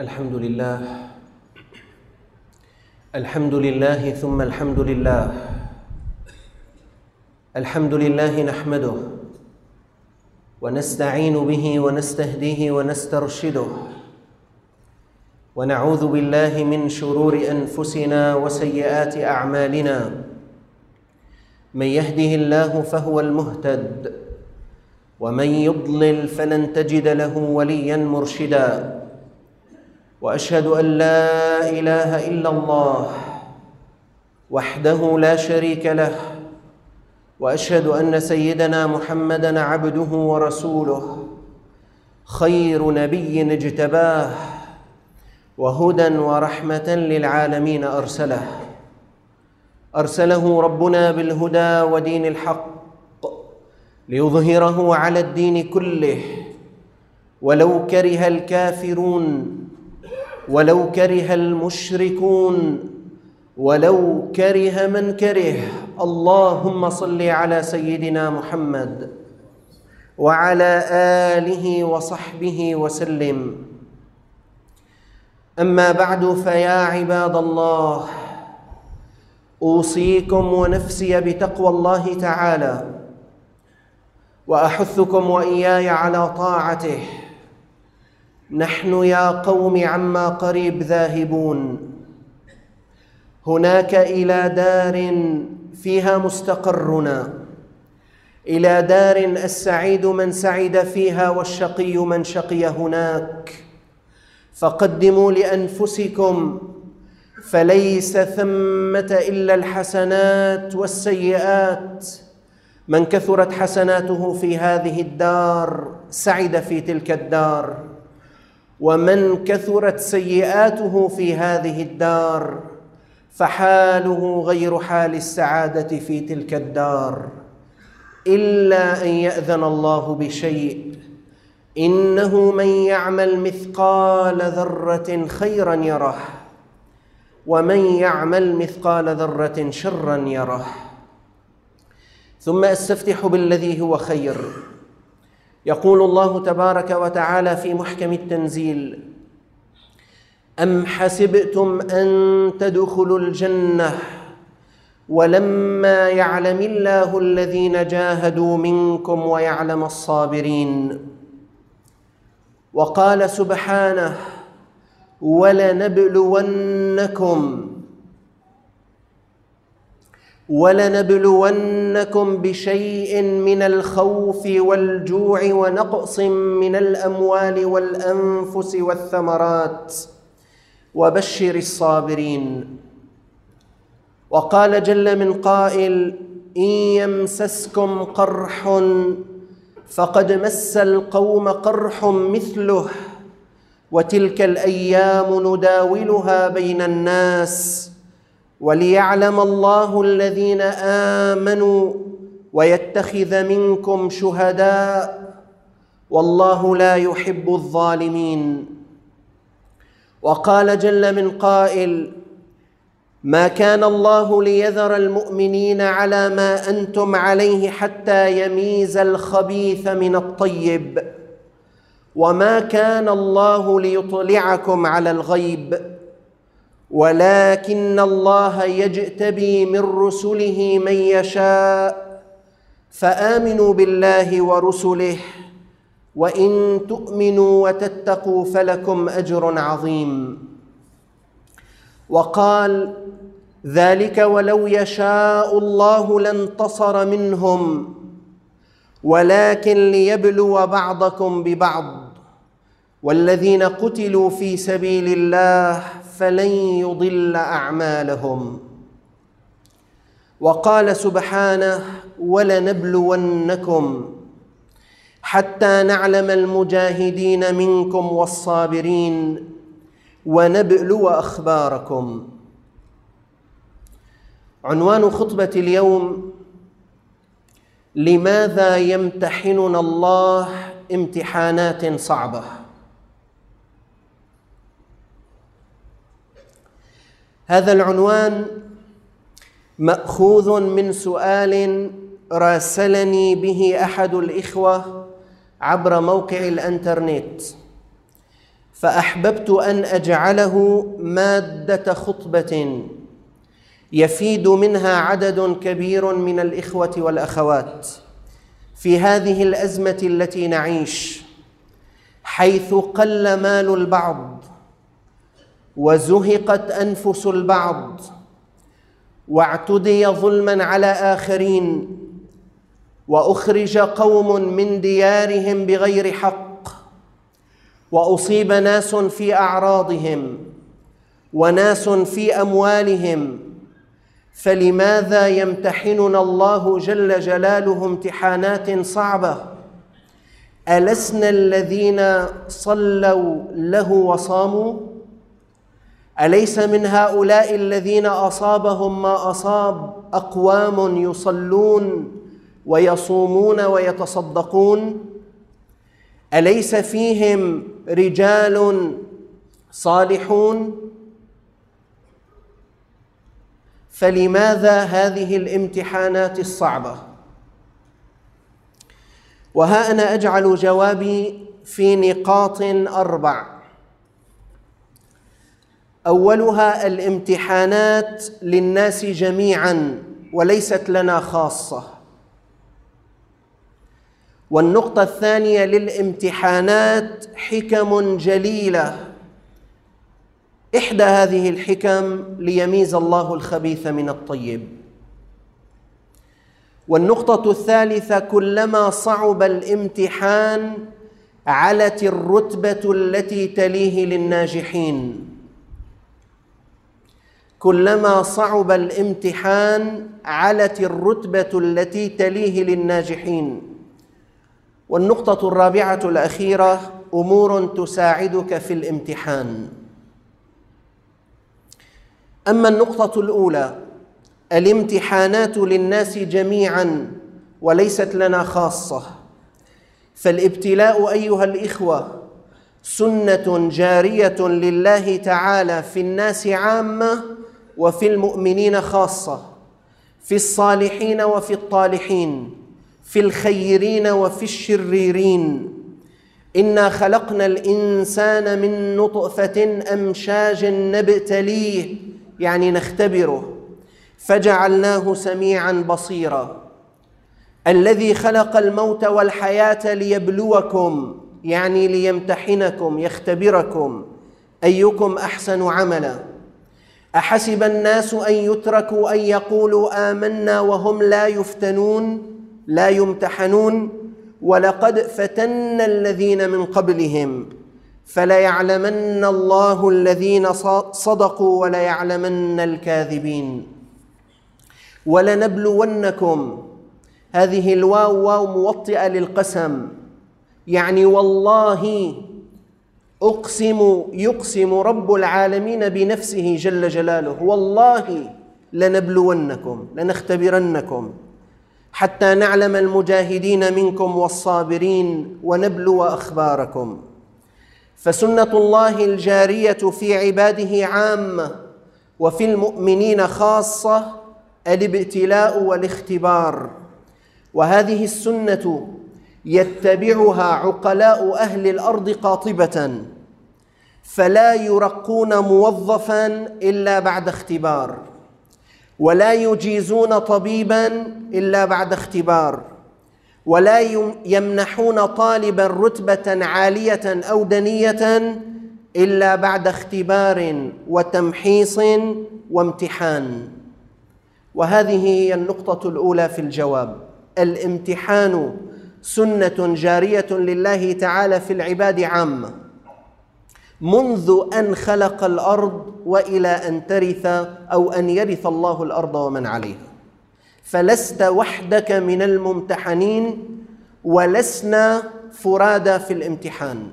الحمد لله الحمد لله ثم الحمد لله. الحمد لله نحمده ونستعين به ونستهديه ونسترشده، ونعوذ بالله من شرور أنفسنا وسيئات أعمالنا. من يهده الله فهو المهتد، ومن يضلل فلن تجد له وليا مرشدا. وأشهد أن لا إله إلا الله وحده لا شريك له، وأشهد أن سيدنا محمدًا عبده ورسوله، خير نبي اجتباه وهدى ورحمة للعالمين أرسله ربنا بالهدى ودين الحق ليظهره على الدين كله، ولو كره الكافرون، ولو كره المشركون، ولو كره من كره. اللهم صل على سيدنا محمد وعلى آله وصحبه وسلم. أما بعد، فيا عباد الله، أوصيكم ونفسي بتقوى الله تعالى، وأحثكم وإياي على طاعته. نحن يا قوم عما قريب ذاهبون، هناك إلى دار فيها مستقرنا، إلى دار السعيد من سعد فيها والشقي من شقي هناك. فقدموا لأنفسكم، فليس ثمة إلا الحسنات والسيئات. من كثرت حسناته في هذه الدار سعد في تلك الدار، ومن كثرت سيئاته في هذه الدار فحاله غير حال السعادة في تلك الدار، إلا أن يأذن الله بشيء. إنه من يعمل مثقال ذرة خيرا يره، ومن يعمل مثقال ذرة شرا يره. ثم أستفتح بالذي هو خير. يقول الله تبارك وتعالى في محكم التنزيل: أم حسبتم أن تدخلوا الجنة ولما يعلم الله الذين جاهدوا منكم ويعلم الصابرين. وقال سبحانه: ولنبلونكم بشيء من الخوف والجوع ونقص من الأموال والأنفس والثمرات وبشر الصابرين. وقال جل من قائل: إن يمسسكم قرح فقد مس القوم قرح مثله وتلك الأيام نداولها بين الناس وليعلم الله الذين آمنوا ويتخذ منكم شهداء والله لا يحب الظالمين. وقال جل من قائل: ما كان الله ليذر المؤمنين على ما أنتم عليه حتى يميز الخبيث من الطيب، وما كان الله ليطلعكم على الغيب، ولكن الله يجتبي من رسله من يشاء، فآمنوا بالله ورسله، وإن تؤمنوا وتتقوا فلكم أجر عظيم. وقال: ذلك ولو يشاء الله لانتصر منهم، ولكن ليبلو بعضكم ببعض، والذين قتلوا في سبيل الله فلن يضل أعمالهم. وقال سبحانه: ولنبلونكم حتى نعلم المجاهدين منكم والصابرين ونبلو أخباركم. عنوان خطبة اليوم: لماذا يمتحننا الله امتحانات صعبة؟ هذا العنوان مأخوذ من سؤال راسلني به أحد الإخوة عبر موقع الإنترنت، فأحببت أن أجعله مادة خطبة يفيد منها عدد كبير من الإخوة والأخوات في هذه الأزمة التي نعيش، حيث قل مال البعض وزهقت أنفس البعض واعتدي ظلماً على آخرين وأخرج قوم من ديارهم بغير حق وأصيب ناس في أعراضهم وناس في أموالهم. فلماذا يمتحننا الله جل جلاله امتحانات صعبة؟ ألسنا الذين صلوا له وصاموا؟ أليس من هؤلاء الذين أصابهم ما أصاب أقوام يصلون ويصومون ويتصدقون؟ أليس فيهم رجال صالحون؟ فلماذا هذه الامتحانات الصعبة؟ وها أنا أجعل جوابي في نقاط 4. أولها الامتحانات للناس جميعاً وليست لنا خاصة. والنقطة الثانية للامتحانات حكم جليلة، إحدى هذه الحكم ليميز الله الخبيث من الطيب. والنقطة الثالثة كلما صعب الامتحان علت الرتبة التي تليه للناجحين. كلما صعب الامتحان علت الرتبة التي تليه للناجحين. والنقطة الرابعة الأخيرة أمور تساعدك في الامتحان. أما النقطة الأولى الامتحانات للناس جميعاً وليست لنا خاصة، فالابتلاء أيها الإخوة سنة جارية لله تعالى في الناس عامة وفي المؤمنين خاصة، في الصالحين وفي الطالحين، في الخيرين وفي الشريرين. إنا خلقنا الإنسان من نطفة أمشاج نبتليه، يعني نختبره، فجعلناه سميعاً بصيراً. الذي خلق الموت والحياة ليبلوكم، يعني ليمتحنكم، يختبركم أيكم أحسن عملاً. أحسب الناس أن يتركوا أن يقولوا آمنا وهم لا يفتنون، لا يمتحنون؟ ولقد فتنا الذين من قبلهم فليعلمن الله الذين صدقوا وليعلمن الكاذبين. ولنبلونكم، هذه الواو واو موطئة للقسم، يعني والله يقسم رب العالمين بنفسه جل جلاله، والله لنبلونكم، لنختبرنكم حتى نعلم المجاهدين منكم والصابرين ونبلو أخباركم. فسنة الله الجارية في عباده عامة وفي المؤمنين خاصة الابتلاء والاختبار. وهذه السنة يتبعها عقلاء أهل الأرض قاطبة، فلا يرقون موظفاً إلا بعد اختبار، ولا يجيزون طبيباً إلا بعد اختبار، ولا يمنحون طالباً رتبة عالية أو دنية إلا بعد اختبار وتمحيص وامتحان. وهذه هي النقطة الأولى في الجواب. الامتحان سنة جارية لله تعالى في العباد عامة منذ أن خلق الأرض وإلى أن ترث أو أن يرث الله الأرض ومن عليها. فلست وحدك من الممتحنين ولسنا فرادى في الامتحان.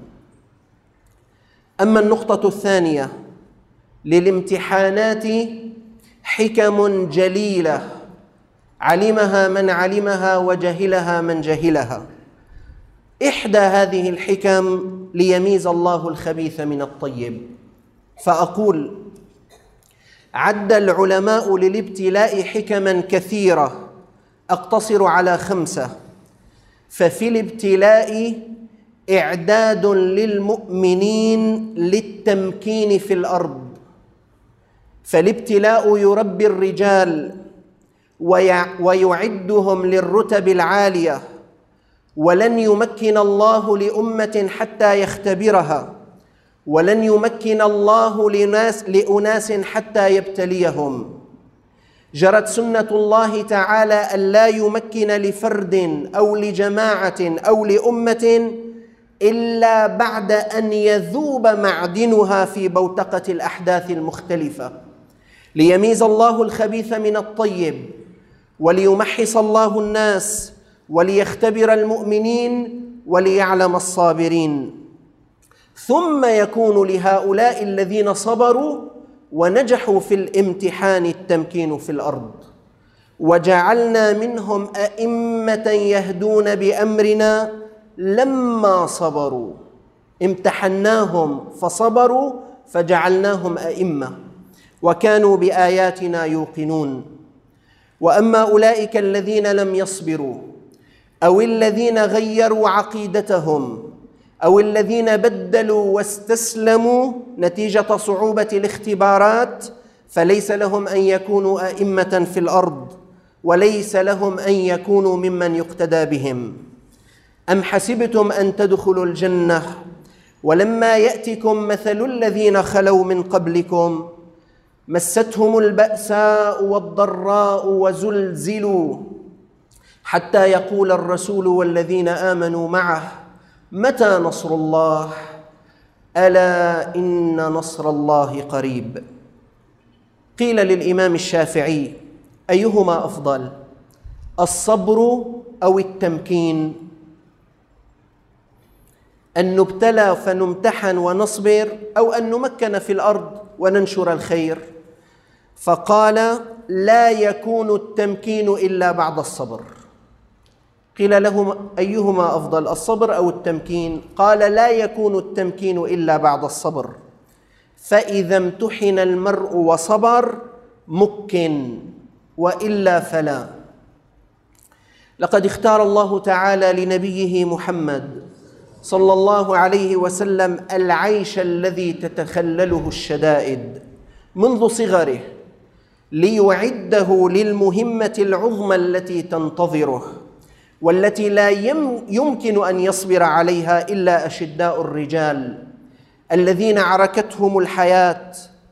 أما النقطة الثانية للامتحانات حكم جليلة علمها من علمها وجهلها من جهلها. إحدى هذه الحكم ليميز الله الخبيث من الطيب. فأقول عد العلماء للابتلاء حكما كثيرة، أقتصر على 5. ففي الابتلاء إعداد للمؤمنين للتمكين في الأرض، فالابتلاء يربي الرجال ويعدهم للرتب العالية، ولن يمكن الله لأمة حتى يختبرها، ولن يمكن الله لأناس حتى يبتليهم. جرت سنة الله تعالى أن لا يمكن لفرد أو لجماعة أو لأمة إلا بعد أن يذوب معدنها في بوتقة الأحداث المختلفة، ليميز الله الخبيث من الطيب، وليمحص الله الناس، وليختبر المؤمنين، وليعلم الصابرين. ثم يكون لهؤلاء الذين صبروا ونجحوا في الامتحان التمكين في الأرض. وجعلنا منهم أئمة يهدون بأمرنا لما صبروا، امتحناهم فصبروا فجعلناهم أئمة وكانوا بآياتنا يوقنون. وأما أولئك الذين لم يصبروا، أو الذين غيروا عقيدتهم، أو الذين بدلوا واستسلموا نتيجة صعوبة الاختبارات، فليس لهم أن يكونوا أئمة في الأرض، وليس لهم أن يكونوا ممن يقتدى بهم. أم حسبتم أن تدخلوا الجنة ولما يأتكم مثل الذين خلوا من قبلكم مستهم البأساء والضراء وزلزلوا حتى يقول الرسول والذين آمنوا معه متى نصر الله؟ ألا إن نصر الله قريب. قيل للإمام الشافعي: أيهما أفضل، الصبر أو التمكين؟ أن نبتلى فنمتحن ونصبر، أو أن نمكن في الأرض وننشر الخير؟ فقال: لا يكون التمكين إلا بعد الصبر. قيل له: أيهما أفضل، الصبر أو التمكين؟ قال: لا يكون التمكين إلا بعد الصبر، فإذا امتحن المرء وصبر مكن، وإلا فلا. لقد اختار الله تعالى لنبيه محمد صلى الله عليه وسلم العيش الذي تتخلله الشدائد منذ صغره، ليعده للمهمة العظمى التي تنتظره، والتي لا يمكن أن يصبر عليها إلا أشداء الرجال الذين عركتهم الحياة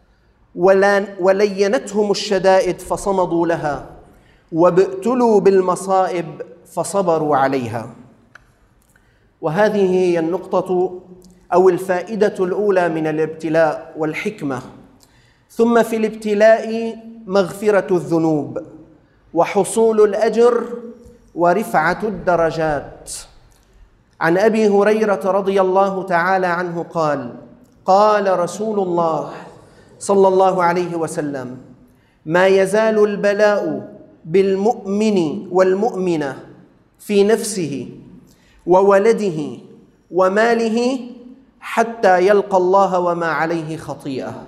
ولينتهم الشدائد فصمدوا لها، وابتلوا بالمصائب فصبروا عليها. وهذه هي النقطة أو الفائدة الأولى من الابتلاء والحكمة. ثم في الابتلاء مغفرة الذنوب وحصول الأجر ورفعة الدرجات. عن أبي هريرة رضي الله تعالى عنه قال: قال رسول الله صلى الله عليه وسلم: ما يزال البلاء بالمؤمن والمؤمنة في نفسه وولده وماله حتى يلقى الله وما عليه خطيئة.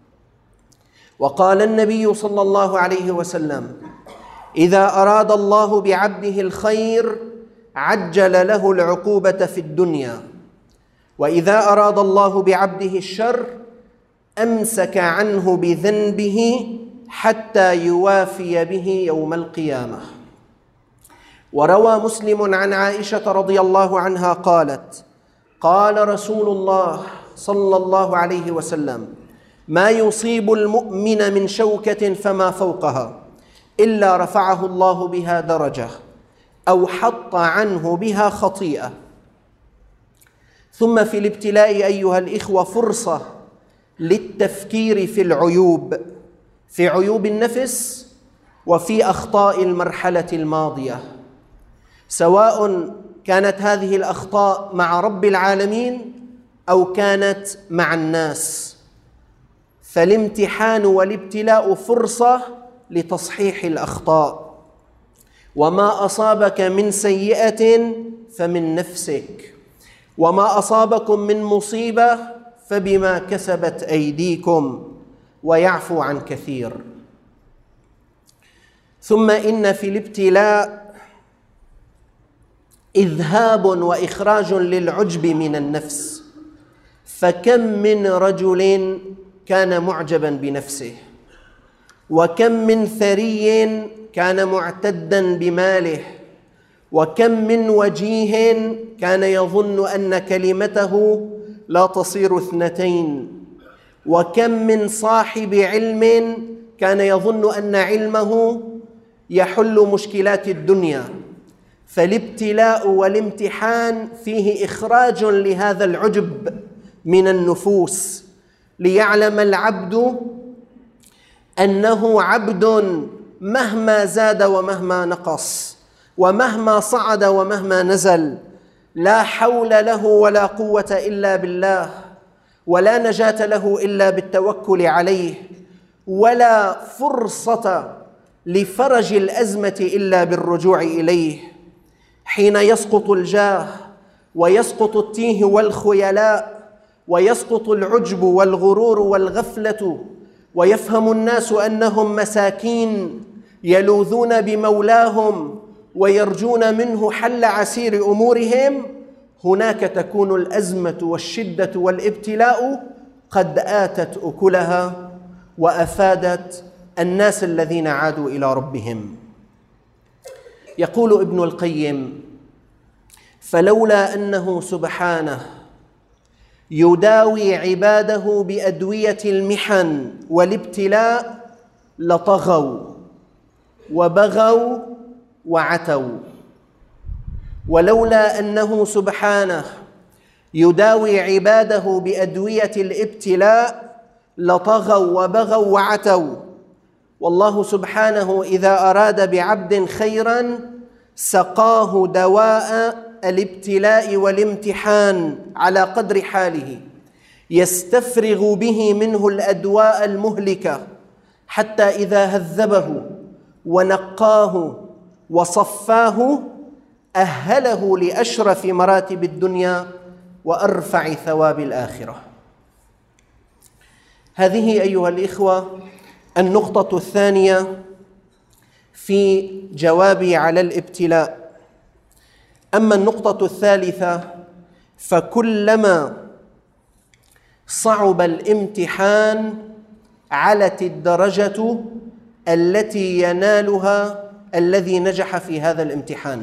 وقال النبي صلى الله عليه وسلم: إذا أراد الله بعبده الخير عجل له العقوبة في الدنيا، وإذا أراد الله بعبده الشر أمسك عنه بذنبه حتى يوافي به يوم القيامة. وروى مسلم عن عائشة رضي الله عنها قالت: قال رسول الله صلى الله عليه وسلم: ما يصيب المؤمن من شوكة فما فوقها إلا رفعه الله بها درجة أو حط عنه بها خطيئة. ثم في الابتلاء أيها الإخوة فرصة للتفكير في العيوب، في عيوب النفس وفي أخطاء المرحلة الماضية، سواء كانت هذه الأخطاء مع رب العالمين أو كانت مع الناس. فالامتحان والابتلاء فرصة لتصحيح الأخطاء. وما أصابك من سيئة فمن نفسك، وما أصابكم من مصيبة فبما كسبت أيديكم ويعفو عن كثير. ثم إن في الابتلاء إذهاب وإخراج للعجب من النفس. فكم من رجل كان معجبا بنفسه، وكم من ثري كان معتدا بماله، وكم من وجيه كان يظن أن كلمته لا تصير اثنتين، وكم من صاحب علم كان يظن أن علمه يحل مشكلات الدنيا. فالابتلاء والامتحان فيه إخراج لهذا العجب من النفوس، ليعلم العبد أنه عبد مهما زاد ومهما نقص، ومهما صعد ومهما نزل، لا حول له ولا قوة إلا بالله، ولا نجاة له إلا بالتوكل عليه، ولا فرصة لفرج الأزمة إلا بالرجوع إليه. حين يسقط الجاه ويسقط التيه والخيلاء ويسقط العجب والغرور والغفلة، ويفهم الناس أنهم مساكين يلوذون بمولاهم ويرجون منه حل عسير أمورهم، هناك تكون الأزمة والشدة والابتلاء قد آتت أكلها وأفادت الناس الذين عادوا إلى ربهم. يقول ابن القيم: فلولا أنه سبحانه يداوي عباده بأدوية المحن والابتلاء لطغوا وبغوا وعتوا. ولولا أنه سبحانه يداوي عباده بأدوية الابتلاء لطغوا وبغوا وعتوا. والله سبحانه إذا أراد بعبد خيرا سقاه دواء الابتلاء والامتحان على قدر حاله، يستفرغ به منه الأدواء المهلكة، حتى إذا هذبه ونقاه وصفاه أهله لأشرف مراتب الدنيا وأرفع ثواب الآخرة. هذه أيها الإخوة النقطة الثانية في جوابي على الابتلاء. أما النقطة الثالثة، فكلما صعب الامتحان علت الدرجة التي ينالها الذي نجح في هذا الامتحان.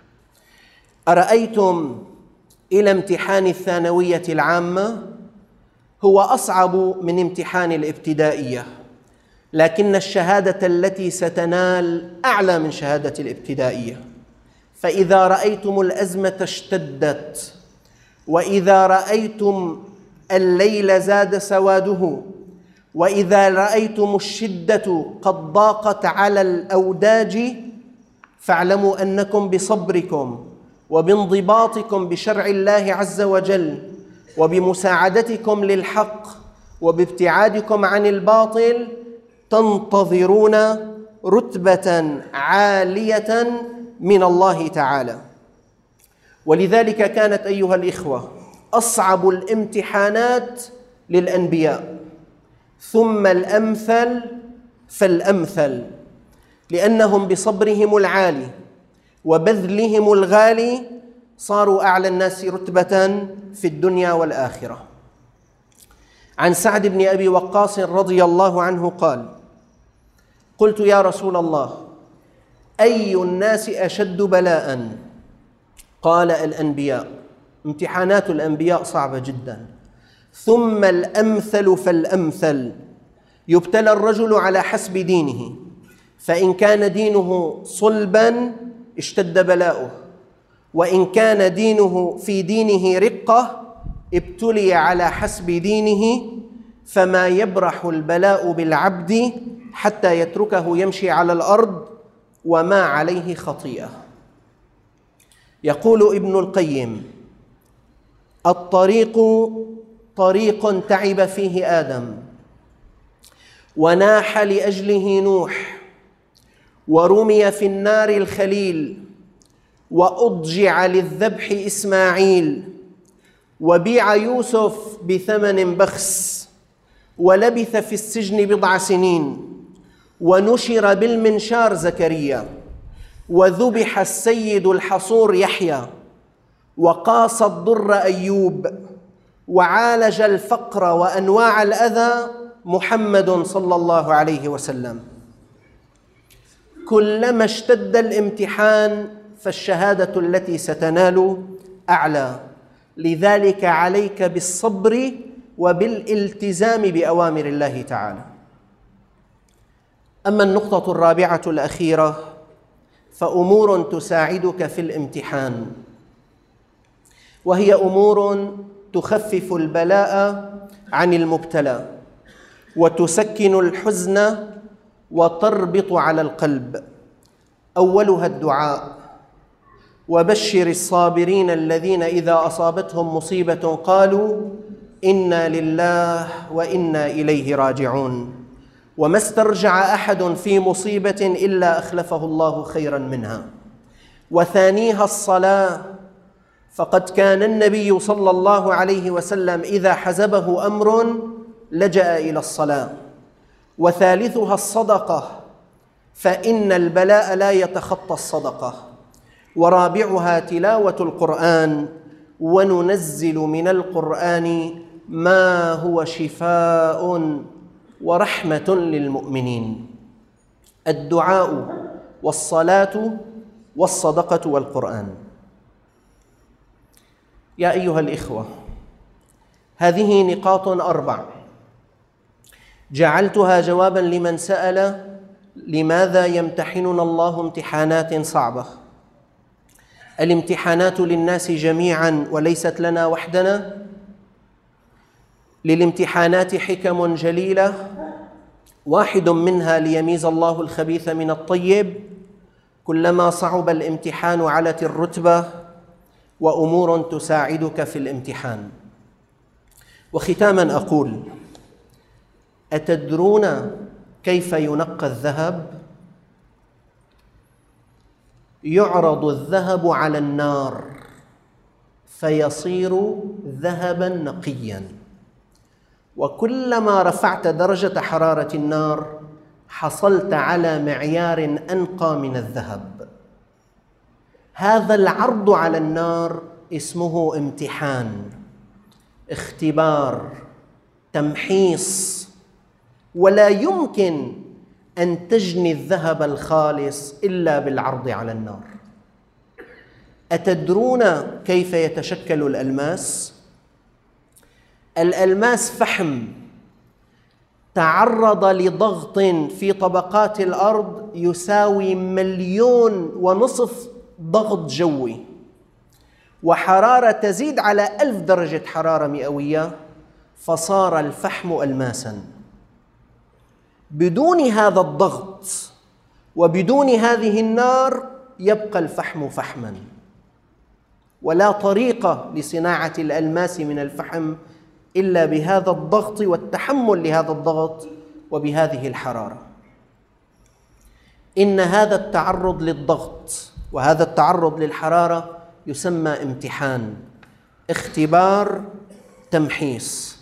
أرأيتم إلى امتحان الثانوية العامة هو أصعب من امتحان الابتدائية، لكن الشهادة التي ستنال أعلى من شهادة الابتدائية. فإذا رأيتم الأزمة اشتدت، وإذا رأيتم الليل زاد سواده، وإذا رأيتم الشدة قد ضاقت على الأوداج، فاعلموا أنكم بصبركم وبانضباطكم بشرع الله عز وجل وبمساعدتكم للحق وبابتعادكم عن الباطل تنتظرون رتبة عالية من الله تعالى. ولذلك كانت أيها الإخوة أصعب الامتحانات للأنبياء، ثم الأمثل فالأمثل، لأنهم بصبرهم العالي وبذلهم الغالي صاروا أعلى الناس رتبة في الدنيا والآخرة. عن سعد بن أبي وقاص رضي الله عنه قال: قلت يا رسول الله أي الناس أشد بلاء؟ قال: الأنبياء. امتحانات الأنبياء صعبة جدا. ثم الأمثل فالأمثل، يبتلى الرجل على حسب دينه، فإن كان دينه صلبا اشتد بلاؤه، وإن كان دينه في دينه رقة ابتلي على حسب دينه، فما يبرح البلاء بالعبد حتى يتركه يمشي على الأرض وما عليه خطيئة. يقول ابن القيم: الطريق طريق تعب فيه آدم، وناح لأجله نوح، ورمي في النار الخليل، وأضجع للذبح إسماعيل، وبيع يوسف بثمن بخس، ولبث في السجن 10 سنين، ونشر بالمنشار زكريا، وذبح السيد الحصور يحيى، وقاس الضر أيوب، وعالج الفقر وأنواع الأذى محمد صلى الله عليه وسلم. كلما اشتد الامتحان فالشهادة التي ستنال أعلى، لذلك عليك بالصبر وبالالتزام بأوامر الله تعالى. أما النقطة الرابعة الأخيرة فأمور تساعدك في الامتحان، وهي أمور تخفف البلاء عن المبتلى وتسكن الحزن وتربط على القلب. أولها الدعاء: وبشر الصابرين الذين إذا أصابتهم مصيبة قالوا إنا لله وإنا إليه راجعون، وما استرجع أحد في مصيبة إلا أخلفه الله خيرا منها. وثانيها الصلاة، فقد كان النبي صلى الله عليه وسلم إذا حزبه أمر لجأ إلى الصلاة. وثالثها الصدقة، فإن البلاء لا يتخطى الصدقة. ورابعها تلاوة القرآن، وننزل من القرآن ما هو شفاء ورحمة للمؤمنين. الدعاء والصلاة والصدقة والقرآن. يا أيها الإخوة، هذه نقاط 4 جعلتها جوابا لمن سأل لماذا يمتحننا الله امتحانات صعبة. الامتحانات للناس جميعا وليست لنا وحدنا. للامتحانات حكم جليلة، واحد منها ليميز الله الخبيث من الطيب. كلما صعب الامتحان علت الرتبة، وأمور تساعدك في الامتحان. وختاما أقول: أتدرون كيف ينقى الذهب؟ يعرض الذهب على النار فيصير ذهبا نقيا، وكلما رفعت درجة حرارة النار حصلت على معيار أنقى من الذهب. هذا العرض على النار اسمه امتحان، اختبار، تمحيص، ولا يمكن أن تجني الذهب الخالص إلا بالعرض على النار. أتدرون كيف يتشكل الألماس؟ الألماس فحم تعرض لضغط في طبقات الأرض يساوي 1.5 مليون ضغط جوي، وحرارة تزيد على 1000 درجة حرارة مئوية، فصار الفحم ألماساً. بدون هذا الضغط وبدون هذه النار يبقى الفحم فحماً، ولا طريقة لصناعة الألماس من الفحم إلا بهذا الضغط والتحمل لهذا الضغط وبهذه الحرارة. إن هذا التعرض للضغط وهذا التعرض للحرارة يسمى امتحان، اختبار، تمحيص.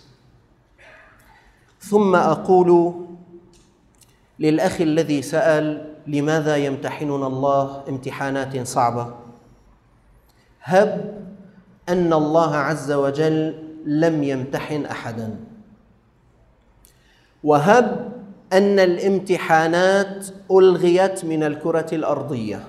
ثم أقول للأخ الذي سأل لماذا يمتحننا الله امتحانات صعبة: هب أن الله عز وجل لم يمتحن أحداً، وهب أن الامتحانات ألغيت من الكرة الأرضية.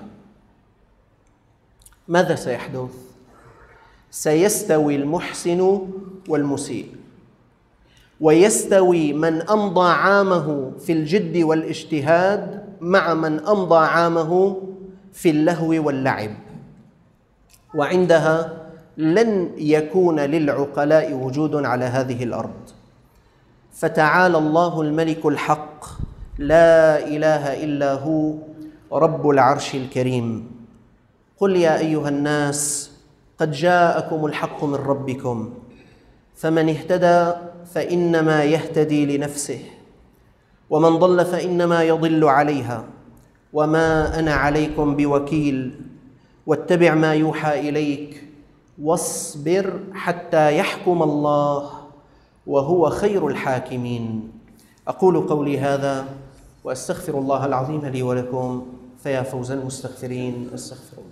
ماذا سيحدث؟ سيستوي المحسن والمسيء، ويستوي من أمضى عامه في الجد والاجتهاد مع من أمضى عامه في اللهو واللعب، وعندها لن يكون للعقلاء وجود على هذه الأرض. فتعالى الله الملك الحق لا إله إلا هو رب العرش الكريم. قل يا أيها الناس قد جاءكم الحق من ربكم، فمن اهتدى فإنما يهتدي لنفسه، ومن ضل فإنما يضل عليها، وما أنا عليكم بوكيل. واتبع ما يوحى إليك واصبر حتى يحكم الله وهو خير الحاكمين. أقول قولي هذا وأستغفر الله العظيم لي ولكم، فيا فوز المستغفرين. استغفر الله.